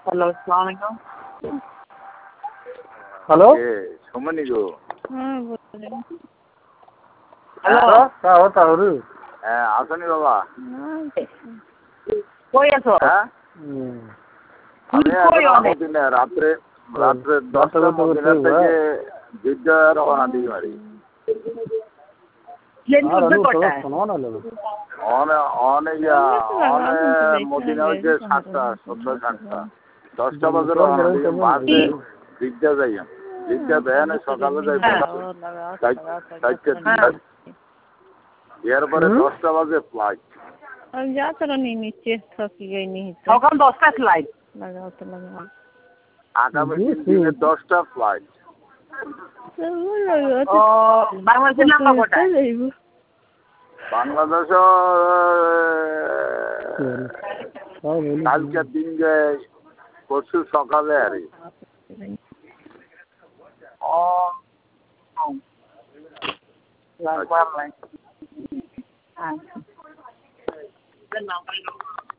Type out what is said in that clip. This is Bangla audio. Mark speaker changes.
Speaker 1: হ্যালো, আসসালামু আলাইকুম।
Speaker 2: হ্যালো
Speaker 3: সুমনি গো।
Speaker 1: হ্যালো,
Speaker 3: হ্যাঁ আসনি বাবা।
Speaker 1: কই আছো?
Speaker 3: হ্যাঁ আমি
Speaker 1: কই
Speaker 3: এখন
Speaker 1: অনেক?
Speaker 3: মদিনা রাত্রে 10টা মদিনা থেকে জিদ্দা রওনা দিই মারি।
Speaker 1: প্লেন উঠবে কটায়?
Speaker 3: মদিনা হচ্ছে 7টা, সন্ধ্যা 7টা। 10টা বাজে রওনা দিই, বাসে জিদ্দা যাই। জিদ্দা ভ্যানে সকালে যাই, এরপরে 10টা বাজে ফ্লাইট।
Speaker 1: সকাল 10টায় ফ্লাইট।
Speaker 3: আগামী দিনে 10টা ফ্লাইট।
Speaker 1: ও বাংলাদেশের নাম্বার কটায়?
Speaker 3: বাংলাদেশ কালকে দিন যায়, পরশু সকালে আর
Speaker 1: ও নাম্বার নাই।